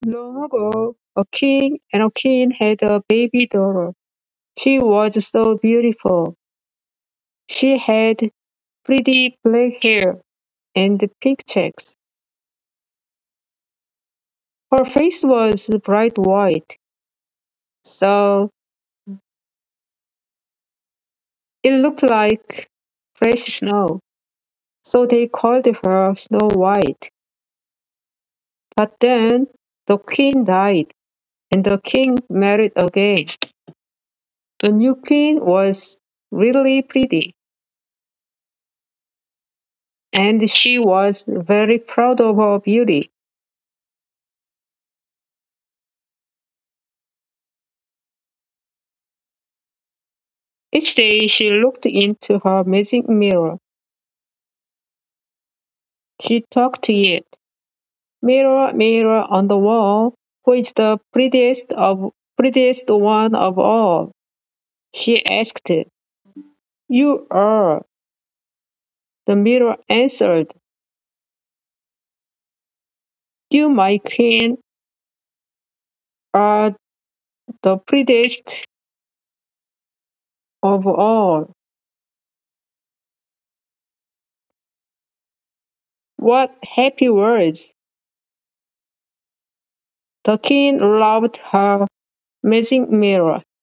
Long ago, a king and a queen had a baby daughter. She was so beautiful. She had pretty black hair and pink cheeks. Her face was bright white, so it looked like fresh snow. So they called her Snow White. But then the queen died and the king married again. The new queen was really pretty and she was very proud of her beauty. Each day she looked into her magic mirror. She talked to it. Mirror, mirror on the wall, who is the prettiest one of all? She asked. You are, the mirror answered. You, my queen, are the prettiest of all. What happy words! The king loved her magic mirror.